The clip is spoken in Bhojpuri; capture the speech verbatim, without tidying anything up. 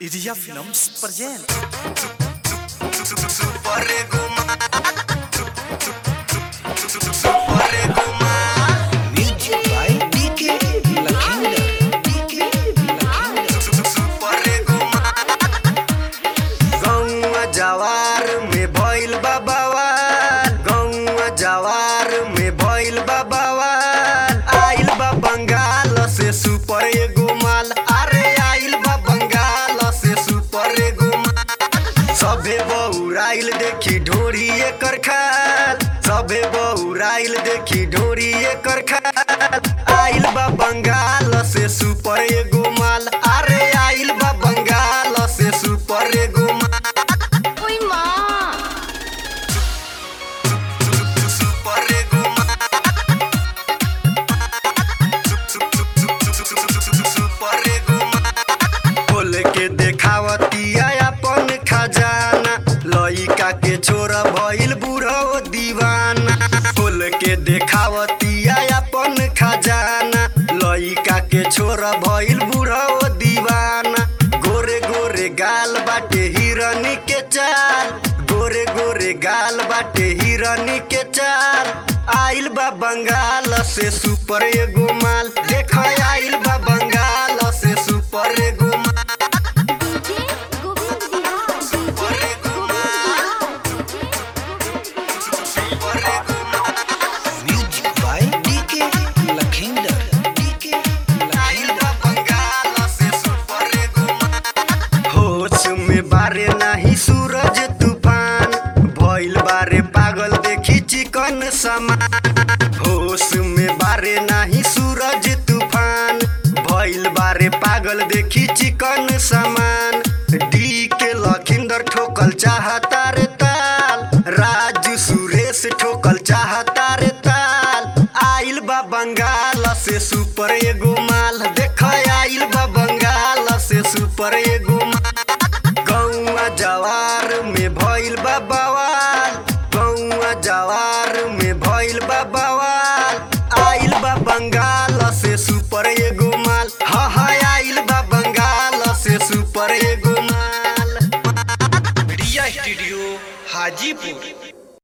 Iria Films present Super Guma Super Guma Music by D K Lakhinder D K Lakhinder Super Guma गौवा जवार में भइल बा बवाल गौवा जवार में भइल बा बवाल आइल बा बंगाल से सुपर गुमाल अरे आइल बा बंगाल से सुपर गुमाल सबे बौराइल देखी ढोरी एकर खाल सबे बौराइल देखी ढोरी एकर खाल आइल बा बंगाल से सुपर गुमाल अरे आइल बा बंगाल से सुपर गुमाल ओई माँ सुपर गुमाल सुपर गुमाल बोल के देखावतिया अपन खजाना लइका के छोरा भइल बुढ़ो दीवाना बोल के देखावतिया अपन खजाना लइका के छोरा भइल बुढ़ो दीवाना गोरे गोरे गाल बाटे हिरनी के चाल गोरे गोरे गाल बाटे हिरनी के चाल आइल बा बंगाल से सुपर एगो माल देख आइल बा बंगाल से सुपर एगो माल जे गोविंद बिहार सुपर एगो माल सुपर एगो माल Music by D K Lakhinder D K आइल बा बंगाल से सुपर एगो माल होश में बारे नाही सूरज तूफान भइल बारे पागल देखी चिकन समान होश में बारे नाही सूरज तूफान भइल बारे पागल देखी चिकन समान डी के लखिंदर ठोकल चाहता रे ताल राजू सुरेश ठोकल चाहता रे ताल आइल बा बंगाल से सुपर एगो माल देख आइल बा बंगाल से सुपर एगो माल गौवा जवार में भइल बा बवाल गौवा जवार में भइल बा बवाल आइल बा बंगाल से सुपर एगो माल हा हा आइल बा बंगाल से सुपर एगो माल Riya Studio Hajipur